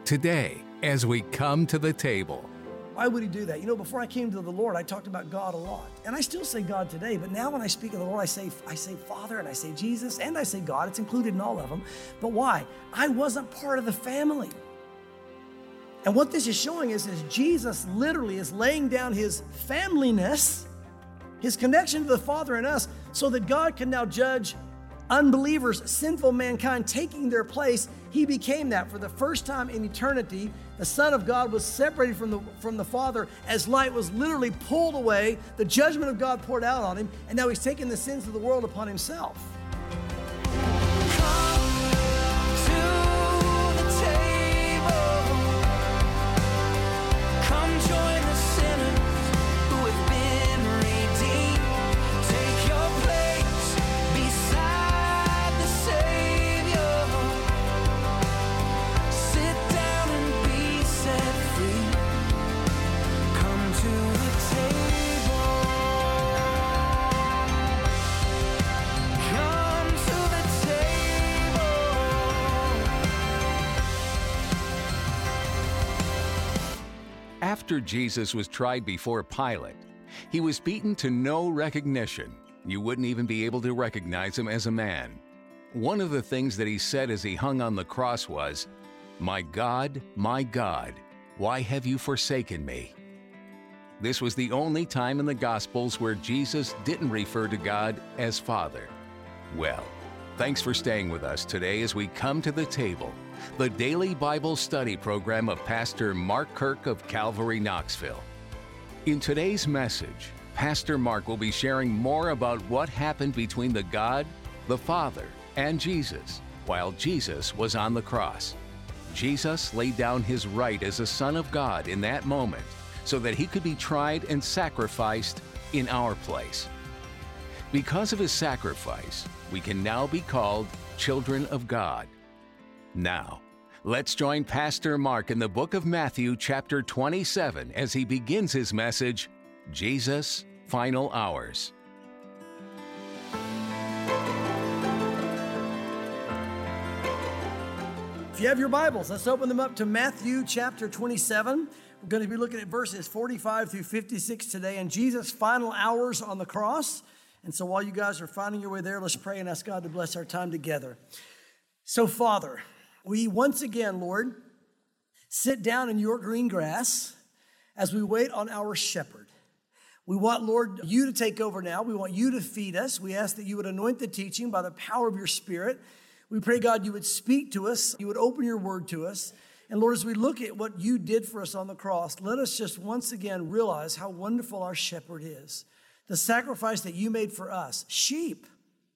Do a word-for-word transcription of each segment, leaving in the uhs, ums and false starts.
today as we come to the table. Why would he do that? You know, before I came to the Lord, I talked about God a lot. And I still say God today, but now when I speak of the Lord, I say I say Father, and I say Jesus, and I say God. It's included in all of them. But why? I wasn't part of the family. And what this is showing is, is Jesus literally is laying down his familyness, his connection to the Father and us, so that God can now judge unbelievers, sinful mankind, taking their place. He became that for the first time in eternity. The Son of God was separated from the, from the Father as light was literally pulled away. The judgment of God poured out on him, and now he's taken the sins of the world upon himself. After Jesus was tried before Pilate, he was beaten to no recognition. You wouldn't even be able to recognize him as a man. One of the things that he said as he hung on the cross was, "My God, my God, why have you forsaken me?" This was the only time in the Gospels where Jesus didn't refer to God as Father. Well, thanks for staying with us today as we come to the table, the daily Bible study program of Pastor Mark Kirk of Calvary, Knoxville. In today's message, Pastor Mark will be sharing more about what happened between the God, the Father, and Jesus while Jesus was on the cross. Jesus laid down his right as a Son of God in that moment so that he could be tried and sacrificed in our place. Because of his sacrifice, we can now be called children of God. Now, let's join Pastor Mark in the book of Matthew, chapter twenty-seven, as he begins his message, Jesus' Final Hours. If you have your Bibles, let's open them up to Matthew chapter twenty-seven. We're going to be looking at verses forty-five through fifty-six today and Jesus' final hours on the cross. And so while you guys are finding your way there, let's pray and ask God to bless our time together. So, Father, we once again, Lord, sit down in your green grass as we wait on our shepherd. We want, Lord, you to take over now. We want you to feed us. We ask that you would anoint the teaching by the power of your Spirit. We pray, God, you would speak to us. You would open your word to us. And Lord, as we look at what you did for us on the cross, let us just once again realize how wonderful our shepherd is. The sacrifice that you made for us, sheep.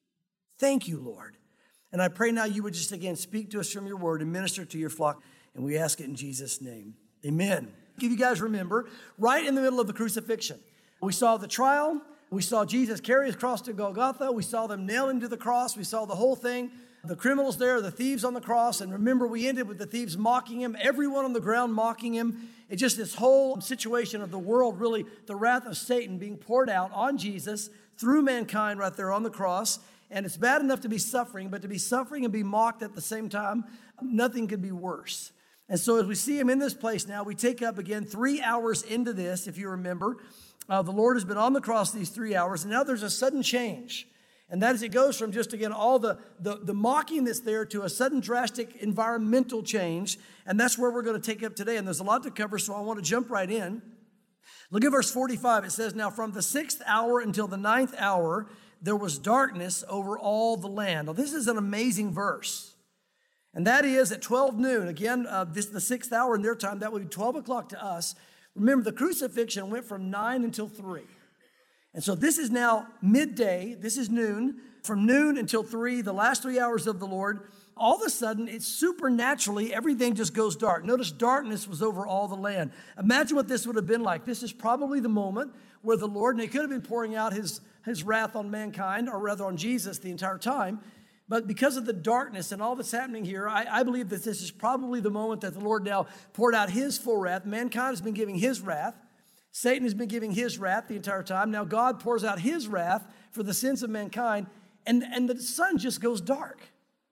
Thank you, Lord. And I pray now you would just again speak to us from your word and minister to your flock. And we ask it in Jesus' name. Amen. If you guys remember, right in the middle of the crucifixion, we saw the trial. We saw Jesus carry his cross to Golgotha. We saw them nail him to the cross. We saw the whole thing. The criminals there, the thieves on the cross. And remember, we ended with the thieves mocking him, everyone on the ground mocking him. It's just this whole situation of the world, really the wrath of Satan being poured out on Jesus through mankind right there on the cross. And it's bad enough to be suffering, but to be suffering and be mocked at the same time, nothing could be worse. And so as we see him in this place now, we take up again three hours into this, if you remember. Uh, the Lord has been on the cross these three hours, and now there's a sudden change. And that is, it goes from just, again, all the, the, the mocking that's there to a sudden drastic environmental change. And that's where we're going to take up today. And there's a lot to cover, so I want to jump right in. Look at verse forty-five. It says, "Now from the sixth hour until the ninth hour, there was darkness over all the land." Now, this is an amazing verse. And that is at twelve noon. Again, uh, this is the sixth hour in their time. That would be twelve o'clock to us. Remember, the crucifixion went from nine until three. And so this is now midday. This is noon. From noon until three, the last three hours of the Lord, all of a sudden, it's supernaturally, everything just goes dark. Notice darkness was over all the land. Imagine what this would have been like. This is probably the moment where the Lord, and he could have been pouring out his, his wrath on mankind, or rather on Jesus the entire time. But because of the darkness and all that's happening here, I, I believe that this is probably the moment that the Lord now poured out his full wrath. Mankind has been giving his wrath. Satan has been giving his wrath the entire time. Now God pours out his wrath for the sins of mankind, and, and the sun just goes dark.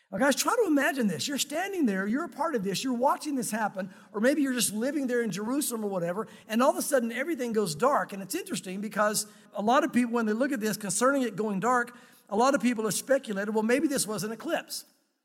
Now, guys, try to imagine this. You're standing there, you're a part of this, you're watching this happen, or maybe you're just living there in Jerusalem or whatever, and all of a sudden everything goes dark. And it's interesting because a lot of people, when they look at this concerning it going dark, a lot of people have speculated, well, maybe this was an eclipse.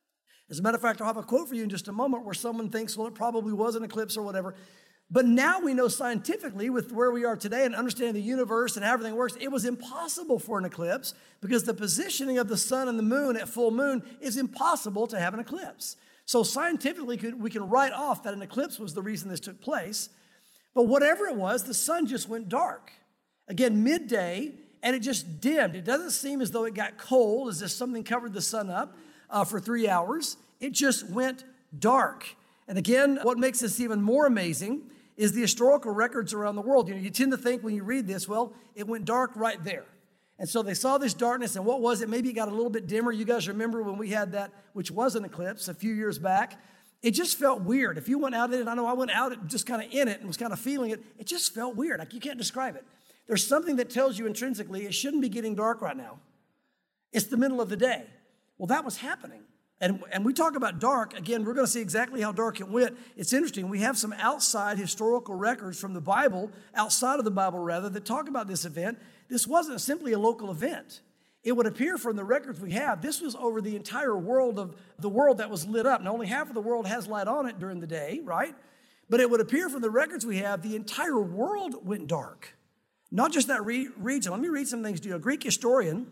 As a matter of fact, I'll have a quote for you in just a moment where someone thinks, well, it probably was an eclipse or whatever. But now we know scientifically, with where we are today and understanding the universe and how everything works, it was impossible for an eclipse because the positioning of the sun and the moon at full moon is impossible to have an eclipse. So scientifically, we can write off that an eclipse was the reason this took place. But whatever it was, the sun just went dark. Again, midday, and it just dimmed. It doesn't seem as though it got cold, as if something covered the sun up uh, for three hours. It just went dark. And again, what makes this even more amazing is the historical records around the world. You know, you tend to think when you read this, well, it went dark right there. And so they saw this darkness, and what was it? Maybe it got a little bit dimmer. You guys remember when we had that, which was an eclipse a few years back. It just felt weird. If you went out in it, I know I went out just kind of in it and was kind of feeling it. It just felt weird. Like you can't describe it. There's something that tells you intrinsically it shouldn't be getting dark right now. It's the middle of the day. Well, that was happening. And, and we talk about dark, again, we're going to see exactly how dark it went. It's interesting. We have some outside historical records from the Bible, outside of the Bible rather, that talk about this event. This wasn't simply a local event. It would appear from the records we have, this was over the entire world of the world that was lit up. Now, only half of the world has light on it during the day, right? But it would appear from the records we have, the entire world went dark. Not just that re- region. Let me read some things to you. A Greek historian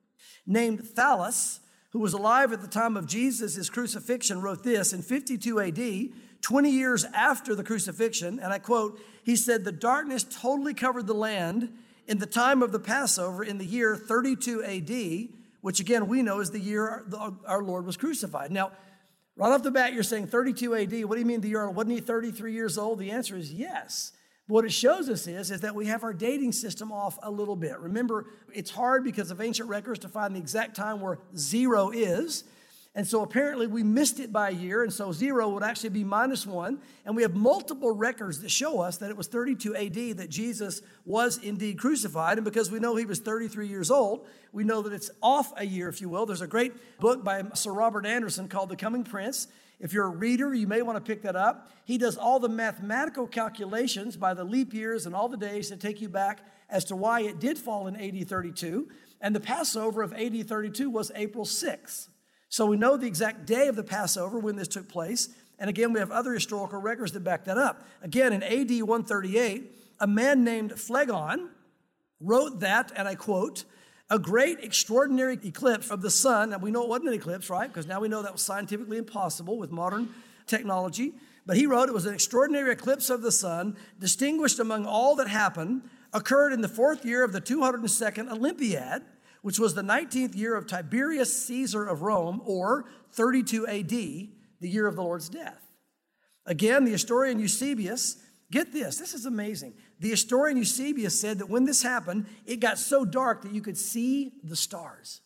named Thallus, who was alive at the time of Jesus' crucifixion, wrote this in fifty-two A D, twenty years after the crucifixion, and I quote, he said, the darkness totally covered the land in the time of the Passover in the year thirty-two A D, which again we know is the year our Lord was crucified. Now, right off the bat, you're saying thirty-two A D, what do you mean the year? Wasn't he thirty-three years old? The answer is yes. But what it shows us is, is that we have our dating system off a little bit. Remember, it's hard because of ancient records to find the exact time where zero is. And so apparently we missed it by a year, and so zero would actually be minus one. And we have multiple records that show us that it was thirty-two A D that Jesus was indeed crucified. And because we know he was thirty-three years old, we know that it's off a year, if you will. There's a great book by Sir Robert Anderson called The Coming Prince. If you're a reader, you may want to pick that up. He does all the mathematical calculations by the leap years and all the days that take you back as to why it did fall in A D thirty-two. And the Passover of A D thirty-two was April sixth. So we know the exact day of the Passover when this took place. And again, we have other historical records that back that up. Again, in A D one thirty-eight, a man named Phlegon wrote that, and I quote, a great extraordinary eclipse of the sun. And we know it wasn't an eclipse, right? Because now we know that was scientifically impossible with modern technology. But he wrote it was an extraordinary eclipse of the sun, distinguished among all that happened, occurred in the fourth year of the two hundred second Olympiad, which was the nineteenth year of Tiberius Caesar of Rome, or thirty-two A D, the year of the Lord's death. Again, the historian Eusebius, get this, this is amazing. The historian Eusebius said that when this happened, it got so dark that you could see the stars.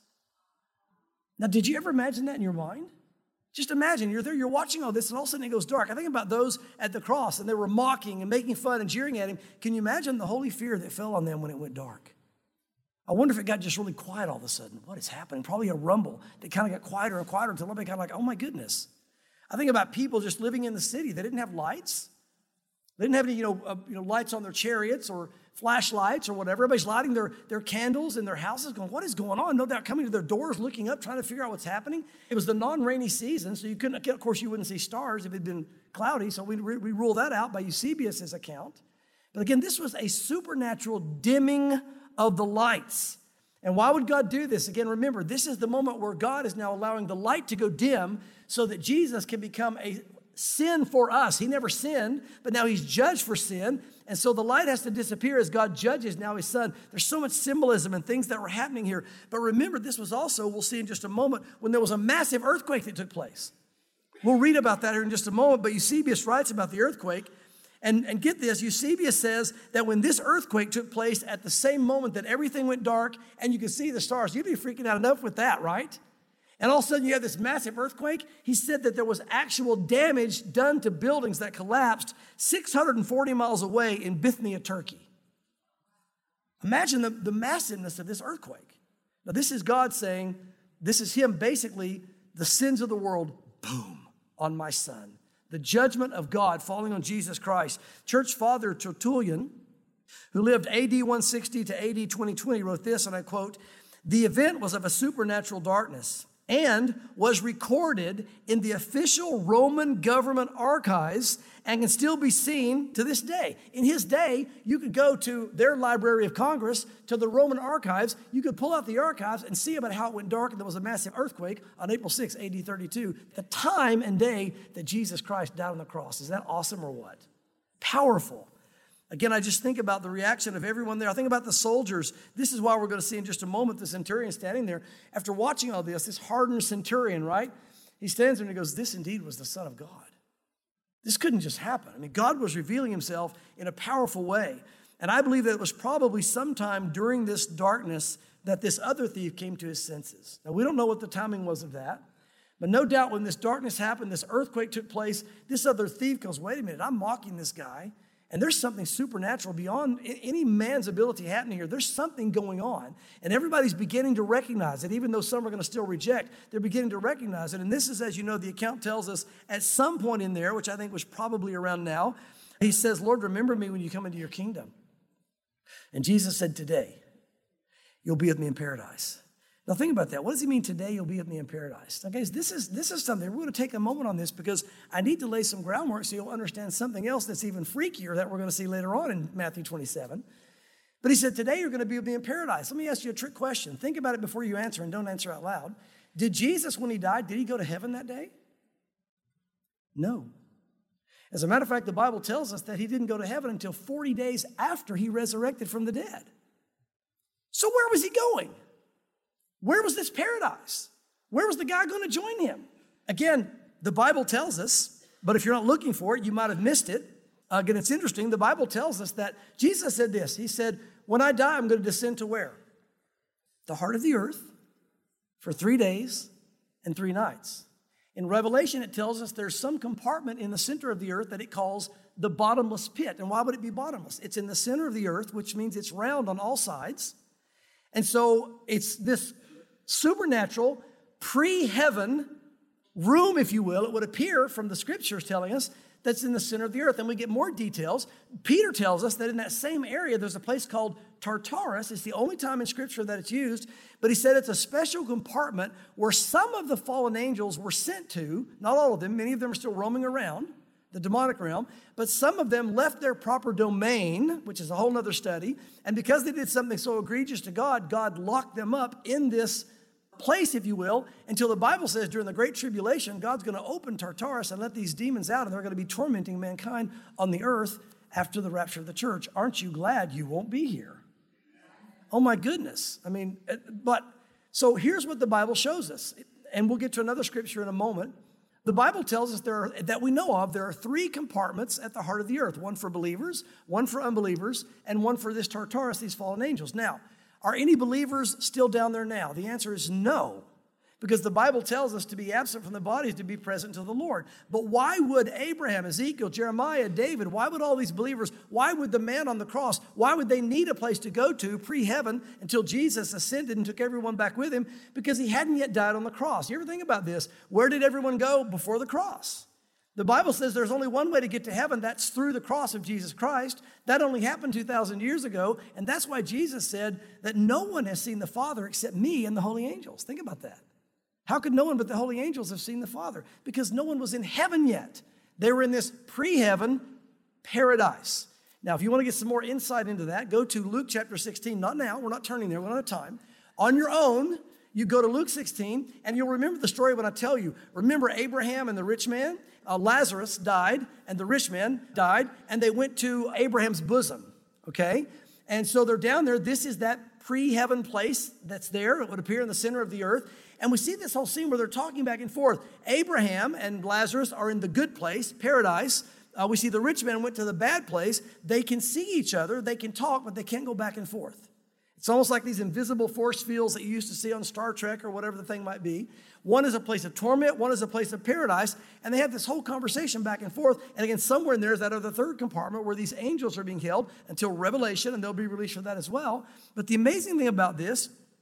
Now, did you ever imagine that in your mind? Just imagine, you're there, you're watching all this, and all of a sudden it goes dark. I think about those at the cross, and they were mocking and making fun and jeering at him. Can you imagine the holy fear that fell on them when it went dark? I wonder if it got just really quiet all of a sudden. What is happening? Probably a rumble that kind of got quieter and quieter until everybody kind of like, oh my goodness. I think about people just living in the city. They didn't have lights. They didn't have any, you know, uh, you know, lights on their chariots or flashlights or whatever. Everybody's lighting their, their candles in their houses going, what is going on? No doubt coming to their doors, looking up, trying to figure out what's happening. It was the non-rainy season, so you couldn't, of course, you wouldn't see stars if it had been cloudy, so we, we rule that out by Eusebius' account. But again, this was a supernatural dimming of the lights. And why would God do this? Again, remember, this is the moment where God is now allowing the light to go dim so that Jesus can become a sin for us. He never sinned, but now he's judged for sin. And so the light has to disappear as God judges now his son. There's so much symbolism and things that were happening here. But remember, this was also, we'll see in just a moment, when there was a massive earthquake that took place. We'll read about that here in just a moment, but Eusebius writes about the earthquake. And, and get this, Eusebius says that when this earthquake took place at the same moment that everything went dark and you could see the stars, you'd be freaking out enough with that, right? And all of a sudden you have this massive earthquake. He said that there was actual damage done to buildings that collapsed six hundred forty miles away in Bithynia, Turkey. Imagine the, the massiveness of this earthquake. Now this is God saying, this is him basically the sins of the world, boom, on my son. The judgment of God falling on Jesus Christ. Church Father Tertullian, who lived A D one sixty to A D twenty twenty, wrote this, and I quote, "The event was of a supernatural darkness and was recorded in the official Roman government archives and can still be seen to this day." In his day, you could go to their Library of Congress, to the Roman archives. You could pull out the archives and see about how it went dark and there was a massive earthquake on April sixth, A D thirty-two, the time and day that Jesus Christ died on the cross. Is that awesome or what? Powerful. Again, I just think about the reaction of everyone there. I think about the soldiers. This is why we're going to see in just a moment the centurion standing there. After watching all this, this hardened centurion, right? He stands there and he goes, "This indeed was the Son of God." This couldn't just happen. I mean, God was revealing himself in a powerful way. And I believe that it was probably sometime during this darkness that this other thief came to his senses. Now, we don't know what the timing was of that. But no doubt when this darkness happened, this earthquake took place, this other thief goes, "Wait a minute, I'm mocking this guy. And there's something supernatural beyond any man's ability happening here. There's something going on. And everybody's beginning to recognize it, even though some are going to still reject. They're beginning to recognize it. And this is, as you know, the account tells us at some point in there, which I think was probably around now, he says, "Lord, remember me when you come into your kingdom." And Jesus said, "Today, you'll be with me in paradise." Now think about that. What does he mean, today you'll be with me in paradise? Now guys, this is, this is something. We're going to take a moment on this because I need to lay some groundwork so you'll understand something else that's even freakier that we're going to see later on in Matthew twenty-seven. But he said, today you're going to be with me in paradise. Let me ask you a trick question. Think about it before you answer and don't answer out loud. Did Jesus, when he died, did he go to heaven that day? No. As a matter of fact, the Bible tells us that he didn't go to heaven until forty days after he resurrected from the dead. So where was he going? Where was this paradise? Where was the guy going to join him? Again, the Bible tells us, but if you're not looking for it, you might have missed it. Uh, again, it's interesting. The Bible tells us that Jesus said this. He said, "When I die, I'm going to descend to where? The heart of the earth for three days and three nights." In Revelation, it tells us there's some compartment in the center of the earth that it calls the bottomless pit. And why would it be bottomless? It's in the center of the earth, which means it's round on all sides. And so it's this supernatural, pre-heaven room, if you will, it would appear from the scriptures telling us, that's in the center of the earth. And we get more details. Peter tells us that in that same area, there's a place called Tartarus. It's the only time in scripture that it's used. But he said it's a special compartment where some of the fallen angels were sent to, not all of them, many of them are still roaming around the demonic realm, but some of them left their proper domain, which is a whole other study. And because they did something so egregious to God, God locked them up in this place, if you will, until the Bible says during the Great Tribulation, God's going to open Tartarus and let these demons out, and they're going to be tormenting mankind on the earth after the rapture of the church. Aren't you glad you won't be here? Oh my goodness. I mean, but so here's what the Bible shows us, and we'll get to another scripture in a moment. The Bible tells us there are, that we know of, there are three compartments at the heart of the earth, one for believers, one for unbelievers, and one for this Tartarus, these fallen angels. Now, are any believers still down there now? The answer is no, because the Bible tells us to be absent from the body is to be present to the Lord. But why would Abraham, Ezekiel, Jeremiah, David, why would all these believers, why would the man on the cross, why would they need a place to go to pre-heaven until Jesus ascended and took everyone back with him? Because he hadn't yet died on the cross. You ever think about this? Where did everyone go before the cross? The Bible says there's only one way to get to heaven. That's through the cross of Jesus Christ. That only happened two thousand years ago. And that's why Jesus said that no one has seen the Father except me and the holy angels. Think about that. How could no one but the holy angels have seen the Father? Because no one was in heaven yet. They were in this pre-heaven paradise. Now, if you want to get some more insight into that, go to Luke chapter sixteen. Not now. We're not turning there. We don't have time. On your own, you go to Luke sixteen, and you'll remember the story when I tell you. Remember Abraham and the rich man? Uh, Lazarus died, and the rich man died, and they went to Abraham's bosom, okay? And so they're down there. This is that pre-heaven place that's there. It would appear in the center of the earth. And we see this whole scene where they're talking back and forth. Abraham and Lazarus are in the good place, paradise. Uh, we see the rich man went to the bad place. They can see each other. They can talk, but they can't go back and forth. It's almost like these invisible force fields that you used to see on Star Trek or whatever the thing might be. One is a place of torment, one is a place of paradise, and they have this whole conversation back and forth. And again, somewhere in there is that other third compartment where these angels are being held until Revelation, and they'll be released for that as well. But the amazing thing about this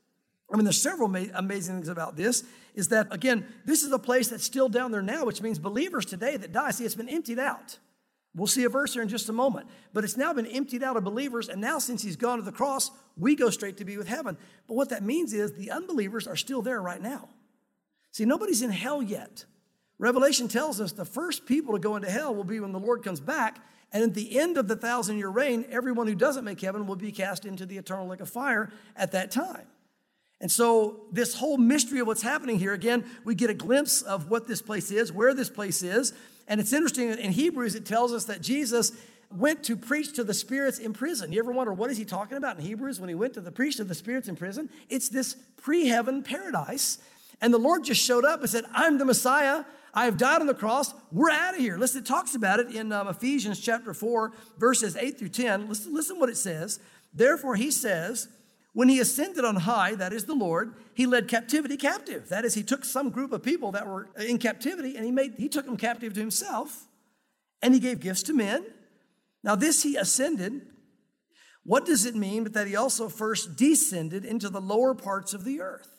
I mean, there's several ma- amazing things about this, is that, again, this is a place that's still down there now, which means believers today that die, see, it's been emptied out. We'll see a verse here in just a moment. But it's now been emptied out of believers, and now since he's gone to the cross, we go straight to be with heaven. But what that means is the unbelievers are still there right now. See, nobody's in hell yet. Revelation tells us the first people to go into hell will be when the Lord comes back, and at the end of the thousand-year reign, everyone who doesn't make heaven will be cast into the eternal lake of fire at that time. And so this whole mystery of what's happening here, again, we get a glimpse of what this place is, where this place is. And it's interesting, in Hebrews, it tells us that Jesus went to preach to the spirits in prison. You ever wonder, what is he talking about in Hebrews when he went to the preach to the spirits in prison? It's this pre-heaven paradise. And the Lord just showed up and said, I'm the Messiah. I have died on the cross. We're out of here. Listen, it talks about it in um, Ephesians chapter four, verses eight through ten. Listen, listen what it says. Therefore, he says, when he ascended on high, that is the Lord, he led captivity captive. That is, he took some group of people that were in captivity and he made he took them captive to himself, and he gave gifts to men. Now this he ascended. What does it mean but that he also first descended into the lower parts of the earth?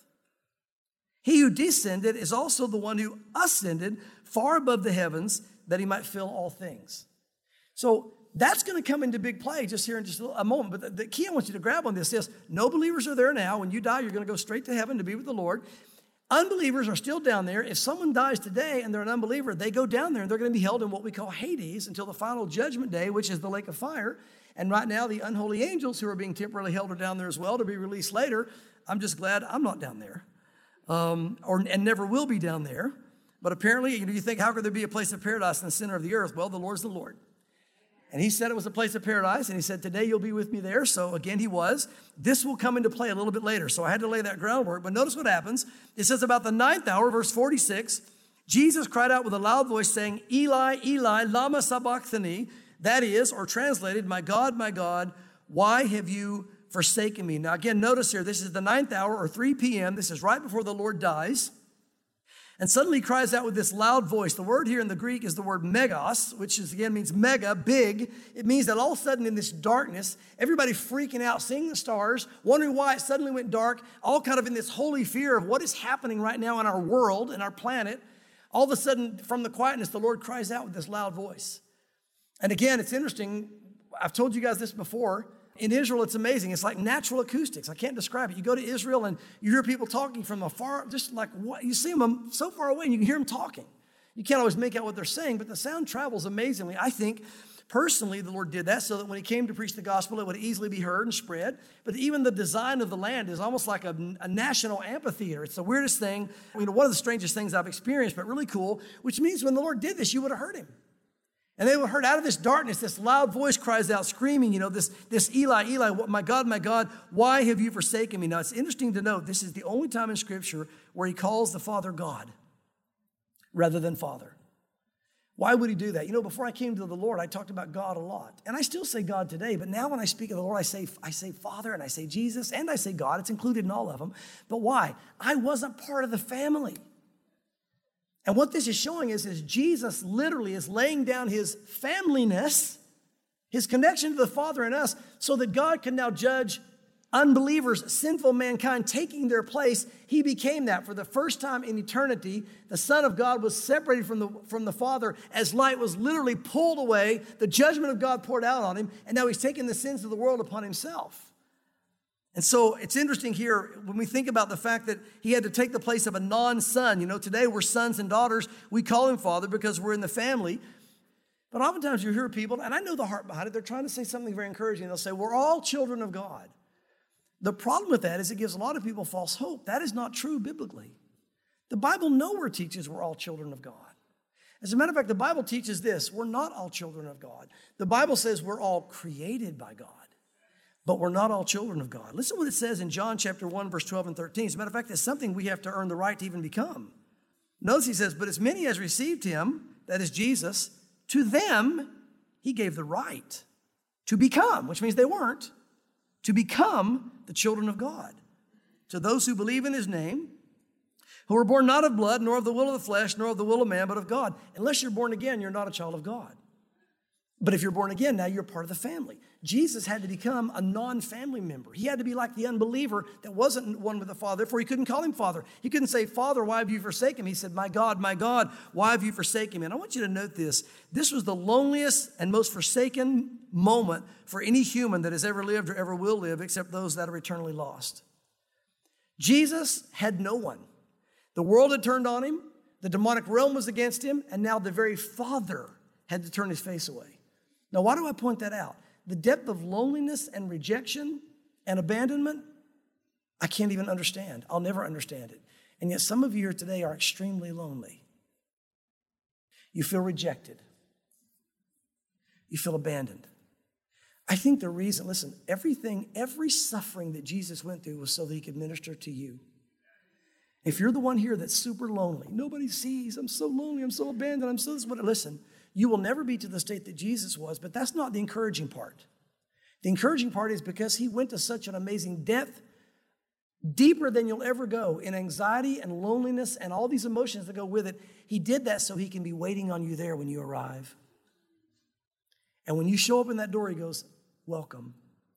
He who descended is also the one who ascended far above the heavens that he might fill all things. So that's going to come into big play just here in just a moment. But the, the key I want you to grab on this is no believers are there now. When you die, you're going to go straight to heaven to be with the Lord. Unbelievers are still down there. If someone dies today and they're an unbeliever, they go down there and they're going to be held in what we call Hades until the final judgment day, which is the lake of fire. And right now, the unholy angels who are being temporarily held are down there as well to be released later. I'm just glad I'm not down there, um, or and never will be down there. But apparently, you know, you think, how could there be a place of paradise in the center of the earth? Well, the Lord's the Lord. And he said it was a place of paradise, and he said, today you'll be with me there. So again, he was. This will come into play a little bit later. So I had to lay that groundwork. But notice what happens. It says about the ninth hour, verse forty-six, Jesus cried out with a loud voice saying, Eli, Eli, lama sabachthani. That is, or translated, my God, my God, why have you forsaken me? Now again, notice here, this is the ninth hour or three p.m. This is right before the Lord dies. And suddenly he cries out with this loud voice. The word here in the Greek is the word megos, which is, again means mega, big. It means that all of a sudden in this darkness, everybody freaking out, seeing the stars, wondering why it suddenly went dark, all kind of in this holy fear of what is happening right now in our world and our planet. All of a sudden, from the quietness, the Lord cries out with this loud voice. And again, it's interesting. I've told you guys this before. In Israel, it's amazing. It's like natural acoustics. I can't describe it. You go to Israel and you hear people talking from afar, just like what you see them so far away and you can hear them talking. You can't always make out what they're saying, but the sound travels amazingly. I think personally the Lord did that so that when he came to preach the gospel, it would easily be heard and spread. But even the design of the land is almost like a, a national amphitheater. It's the weirdest thing, you know, one of the strangest things I've experienced, but really cool, which means when the Lord did this, you would have heard him. And they were heard out of this darkness, this loud voice cries out, screaming, you know, this, this Eli, Eli, my God, my God, why have you forsaken me? Now, it's interesting to note, this is the only time in Scripture where he calls the Father God rather than Father. Why would he do that? You know, before I came to the Lord, I talked about God a lot. And I still say God today, but now when I speak of the Lord, I say, I say Father, and I say Jesus, and I say God. It's included in all of them. But why? I wasn't part of the family. And what this is showing is, is Jesus literally is laying down his familyness, his connection to the Father and us, so that God can now judge unbelievers, sinful mankind, taking their place. He became that. For the first time in eternity, the Son of God was separated from the, from the Father as light was literally pulled away, the judgment of God poured out on him, and now he's taken the sins of the world upon himself. And so it's interesting here when we think about the fact that he had to take the place of a non-son. You know, today we're sons and daughters. We call him Father because we're in the family. But oftentimes you hear people, and I know the heart behind it, they're trying to say something very encouraging. They'll say, we're all children of God. The problem with that is it gives a lot of people false hope. That is not true biblically. The Bible nowhere teaches we're all children of God. As a matter of fact, the Bible teaches this: we're not all children of God. The Bible says we're all created by God. But we're not all children of God. Listen to what it says in John chapter one, verse twelve and thirteen. As a matter of fact, it's something we have to earn the right to even become. Notice he says, but as many as received him, that is Jesus, to them he gave the right to become, which means they weren't, to become the children of God. To those who believe in his name, who were born not of blood, nor of the will of the flesh, nor of the will of man, but of God. Unless you're born again, you're not a child of God. But if you're born again, now you're part of the family. Jesus had to become a non-family member. He had to be like the unbeliever that wasn't one with the Father. Therefore, he couldn't call him Father. He couldn't say, Father, why have you forsaken me? He said, my God, my God, why have you forsaken me? And I want you to note this. This was the loneliest and most forsaken moment for any human that has ever lived or ever will live, except those that are eternally lost. Jesus had no one. The world had turned on him. The demonic realm was against him. And now the very Father had to turn his face away. Now, why do I point that out? The depth of loneliness and rejection and abandonment, I can't even understand. I'll never understand it. And yet some of you here today are extremely lonely. You feel rejected. You feel abandoned. I think the reason, listen, everything, every suffering that Jesus went through was so that he could minister to you. If you're the one here that's super lonely, nobody sees, I'm so lonely, I'm so abandoned, I'm so this, what, listen, you will never be to the state that Jesus was, but that's not the encouraging part. The encouraging part is because he went to such an amazing depth, deeper than you'll ever go in anxiety and loneliness and all these emotions that go with it. He did that so he can be waiting on you there when you arrive. And when you show up in that door, he goes, welcome.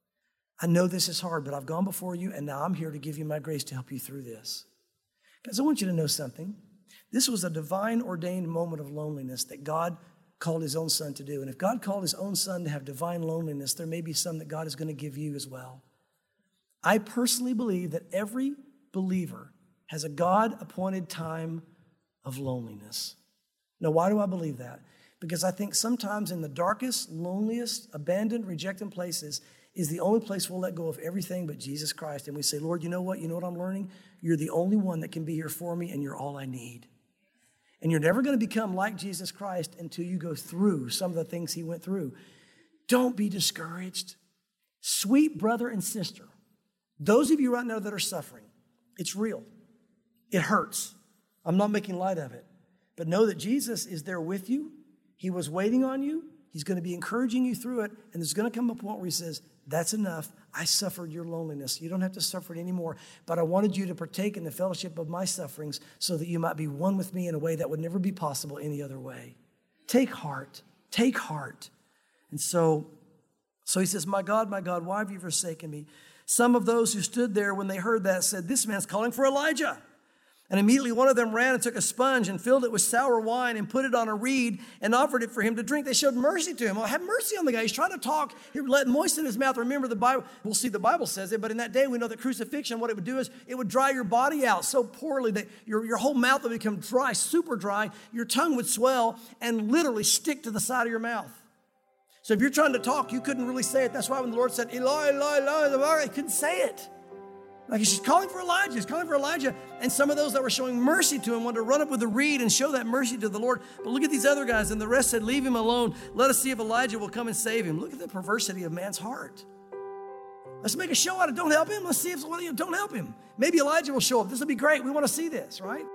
I know this is hard, but I've gone before you, and now I'm here to give you my grace to help you through this. Guys, I want you to know something. This was a divine ordained moment of loneliness that God called his own son to do. And if God called his own son to have divine loneliness, there may be some that God is going to give you as well. I personally believe that every believer has a God-appointed time of loneliness. Now, why do I believe that? Because I think sometimes in the darkest, loneliest, abandoned, rejected places is the only place we'll let go of everything but Jesus Christ. And we say, Lord, you know what? You know what I'm learning? You're the only one that can be here for me, and you're all I need. And you're never going to become like Jesus Christ until you go through some of the things he went through. Don't be discouraged. Sweet brother and sister, those of you right now that are suffering, it's real. It hurts. I'm not making light of it. But know that Jesus is there with you. He was waiting on you. He's going to be encouraging you through it. And there's going to come a point where he says, that's enough. I suffered your loneliness. You don't have to suffer it anymore. But I wanted you to partake in the fellowship of my sufferings so that you might be one with me in a way that would never be possible any other way. Take heart. Take heart. And so, so he says, my God, my God, why have you forsaken me? Some of those who stood there when they heard that said, this man's calling for Elijah. And immediately one of them ran and took a sponge and filled it with sour wine and put it on a reed and offered it for him to drink. They showed mercy to him. Oh, have mercy on the guy. He's trying to talk. He let moisten his mouth. Remember the Bible. We'll see the Bible says it, but in that day we know that crucifixion, what it would do is it would dry your body out so poorly that your, your whole mouth would become dry, super dry. Your tongue would swell and literally stick to the side of your mouth. So if you're trying to talk, you couldn't really say it. That's why when the Lord said, Eli, Eli, Eli, he couldn't say it. Like he's just calling for Elijah. He's calling for Elijah. And some of those that were showing mercy to him wanted to run up with a reed and show that mercy to the Lord. But look at these other guys. And the rest said, leave him alone. Let us see if Elijah will come and save him. Look at the perversity of man's heart. Let's make a show out of don't help him. Let's see if don't help him. Maybe Elijah will show up. This will be great. We want to see this, right?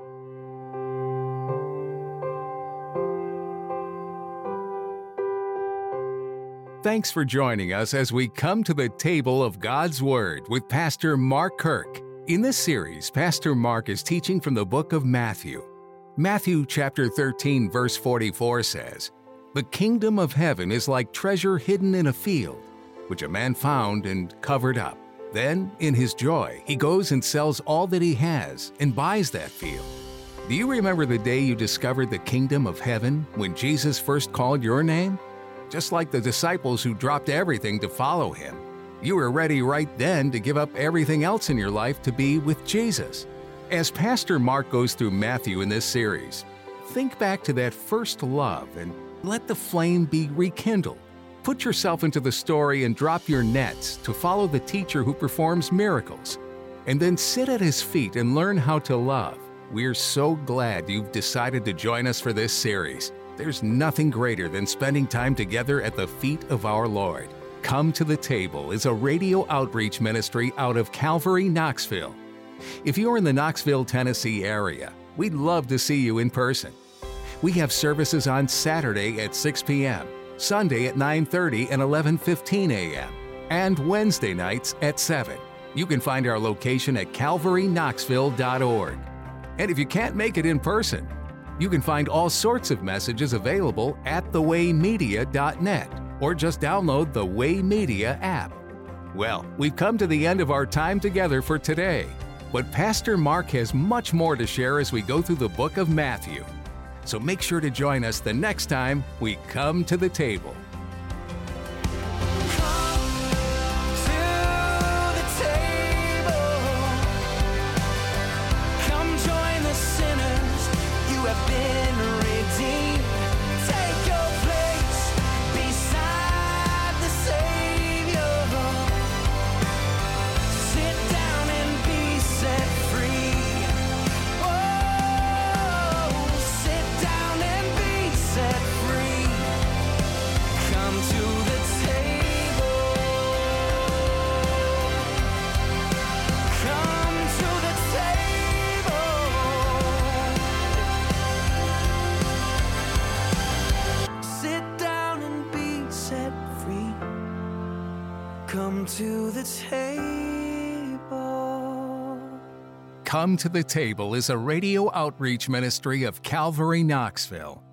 Thanks for joining us as we come to the table of God's Word with Pastor Mark Kirk. In this series, Pastor Mark is teaching from the book of Matthew. Matthew chapter thirteen, verse forty-four says, "The kingdom of heaven is like treasure hidden in a field, which a man found and covered up. Then, in his joy, he goes and sells all that he has and buys that field." Do you remember the day you discovered the kingdom of heaven when Jesus first called your name? Just like the disciples who dropped everything to follow him, you were ready right then to give up everything else in your life to be with Jesus. As Pastor Mark goes through Matthew in this series, think back to that first love and let the flame be rekindled. Put yourself into the story and drop your nets to follow the teacher who performs miracles. And then sit at his feet and learn how to love. We're so glad you've decided to join us for this series. There's nothing greater than spending time together at the feet of our Lord. Come to the Table is a radio outreach ministry out of Calvary, Knoxville. If you're in the Knoxville, Tennessee area, we'd love to see you in person. We have services on Saturday at six p.m., Sunday at nine thirty and eleven fifteen a.m., and Wednesday nights at seven. You can find our location at calvary knoxville dot org. And if you can't make it in person, You can find all sorts of messages available at the way media dot net or just download the Way Media app. Well, we've come to the end of our time together for today, but Pastor Mark has much more to share as we go through the book of Matthew. So make sure to join us the next time we come to the table. Come to the table. Come to the Table is a radio outreach ministry of Calvary Knoxville.